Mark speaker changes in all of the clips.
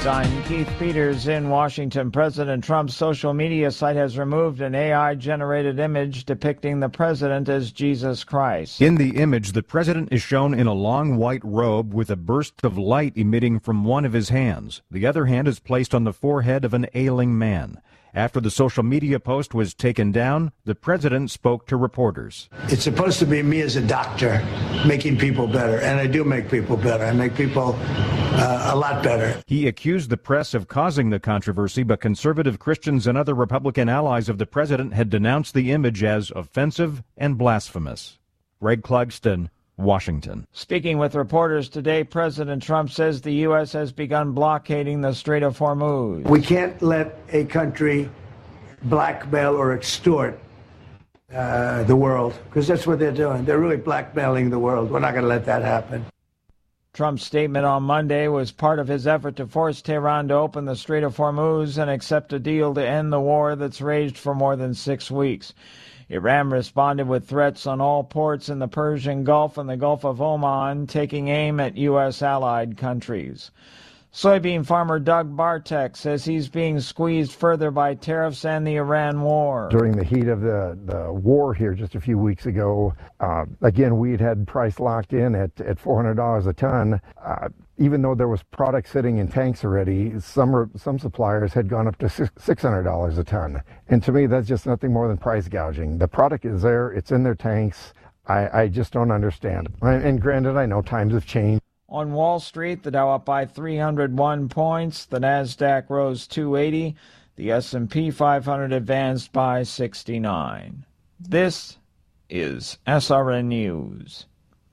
Speaker 1: I'm Keith Peters in Washington. President Trump's social media site has removed an AI-generated image depicting the president as Jesus Christ.
Speaker 2: In the image, the president is shown in a long white robe with a burst of light emitting from one of his hands. The other hand is placed on the forehead of an ailing man. After the social media post was taken down, the president spoke to reporters.
Speaker 3: It's supposed to be me as a doctor making people better, and I do make people better. I make people a lot better.
Speaker 2: He accused the press of causing the controversy, but conservative Christians and other Republican allies of the president had denounced the image as offensive and blasphemous. Greg Clugston, Washington.
Speaker 1: Speaking with reporters today, President Trump says the U.S. has begun blockading the Strait of Hormuz.
Speaker 3: We can't let a country blackmail or extort the world, because that's what they're doing. They're really blackmailing the world. We're not going to let that happen.
Speaker 1: Trump's statement on Monday was part of his effort to force Tehran to open the Strait of Hormuz and accept a deal to end the war that's raged for more than 6 weeks. Iran responded with threats on all ports in the Persian Gulf and the Gulf of Oman, taking aim at U.S. allied countries. Soybean farmer Doug Bartek says he's being squeezed further by tariffs and the Iran war.
Speaker 4: During the heat of the war here just a few weeks ago, again, we had price locked in at $400 a ton. Even though there was product sitting in tanks already, some suppliers had gone up to $600 a ton. And to me, that's just nothing more than price gouging. The product is there, it's in their tanks. I just don't understand. And granted, I know times have changed.
Speaker 1: On Wall Street, the Dow up by 301 points, the Nasdaq rose 280, the S&P 500 advanced by 69. This is SRN News.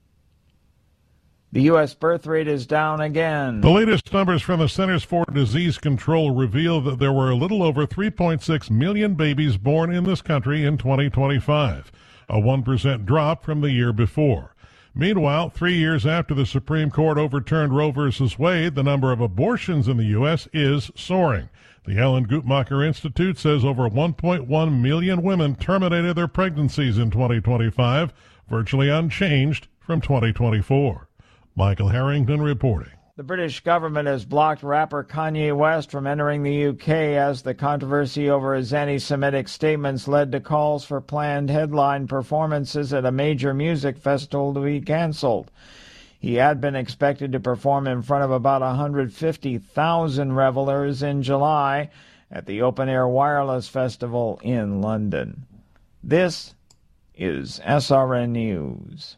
Speaker 1: The U.S. birth rate is down again.
Speaker 5: The latest numbers from the Centers for Disease Control reveal that there were a little over 3.6 million babies born in this country in 2025, a 1% drop from the year before. Meanwhile, 3 years after the Supreme Court overturned Roe v. Wade, the number of abortions in the U.S. is soaring. The Ellen Guttmacher Institute says over 1.1 million women terminated their pregnancies in 2025, virtually unchanged from 2024. Michael Harrington reporting.
Speaker 1: The British government has blocked rapper Kanye West from entering the UK as the controversy over his anti-Semitic statements led to calls for planned headline performances at a major music festival to be canceled. He had been expected to perform in front of about 150,000 revelers in July at the Open Air Wireless Festival in London. This is SRN News.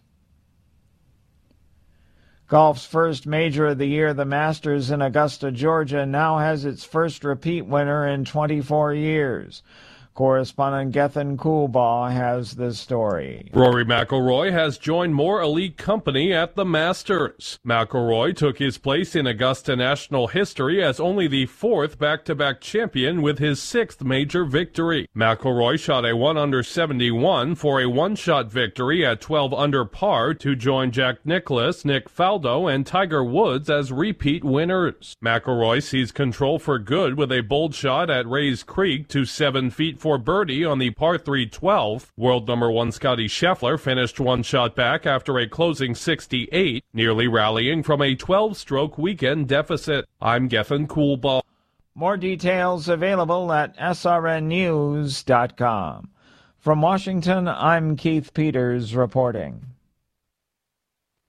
Speaker 1: Golf's first major of the year, the Masters in Augusta, Georgia, now has its first repeat winner in 24 years. Correspondent Gethin Coolbaugh has this story.
Speaker 6: Rory McIlroy has joined more elite company at the Masters. McIlroy took his place in Augusta national history as only the fourth back-to-back champion with his sixth major victory. McIlroy shot a 1 under 71 for a one-shot victory at 12 under par to join Jack Nicklaus, Nick Faldo, and Tiger Woods as repeat winners. McIlroy seized control for good with a bold shot at Rays Creek to 7 feet for birdie on the par 3 12th. World number 1 Scotty Scheffler finished one shot back after a closing 68, nearly rallying from a 12-stroke weekend deficit. I'm Gethin Coolbaugh.
Speaker 1: More details available at srnnews.com. From Washington, I'm Keith Peters reporting.